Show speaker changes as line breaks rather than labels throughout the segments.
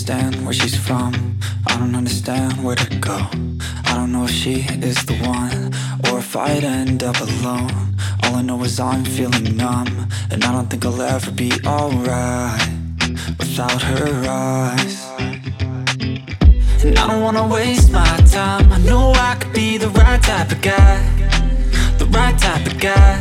understand where she's from. I don't understand where to go. I don't know if she is the one, or if I'd end up alone. All I know is I'm feeling numb, and I don't think I'll ever be alright without her eyes. And I don't wanna waste my time. I know I could be the right type of guy, the right type of guy,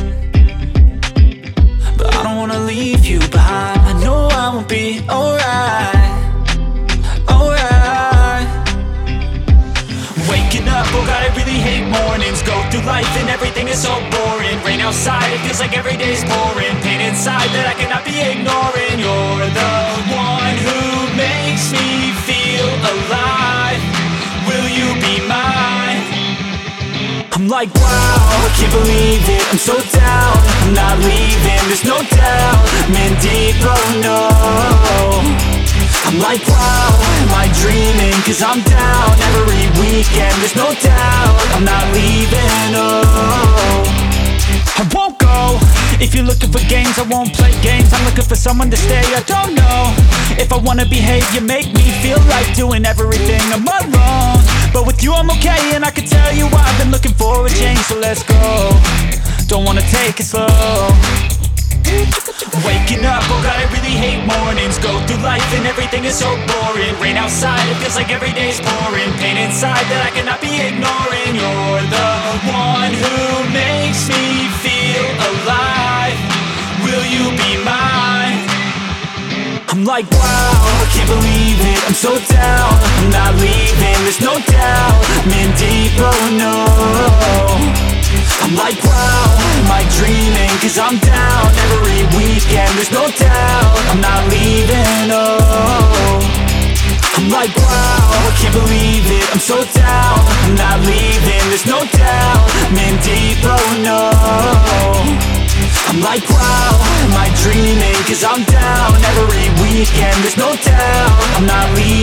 but I don't wanna leave you behind. I know I won't be alright, alright. Waking up, oh God, I really hate mornings. Go through life and everything is so boring. Rain outside, it feels like every day's pouring. Pain inside that I cannot be ignoring. You're the one who makes me feel alive. Will you be mine? I'm like, wow, I can't believe it. I'm so down, I'm not leaving. There's no doubt, I'm in deep, oh no. I'm like, wow, am I dreaming? Cause I'm down every weekend. There's no doubt, I'm not leaving, oh. I won't go. If you're looking for games, I won't play games. I'm looking for someone to stay, I don't know if I wanna behave. You make me feel like doing everything on my own, but with you I'm okay, and I can tell you I've been looking for a change. So let's go, don't wanna take it slow. Waking up, oh God, I really hate mornings. Go through life and everything is so boring. Rain outside, it feels like every day's pouring. Pain inside that I cannot be ignoring. You're the one who makes me feel alive. Will you be mine? I'm like, wow, I can't believe it. I'm so down, I'm not leaving. There's no doubt, I'm in deep, oh no. I'm like, wow, am I dreaming? Cause I'm down every weekend. There's no doubt, I'm not leaving, oh. I'm like, wow, I can't believe it. I'm so down, I'm not leaving. There's no doubt, I'm in deep, oh no. I'm like, wow, am I dreaming? Cause I'm down every weekend. There's no doubt, I'm not leaving.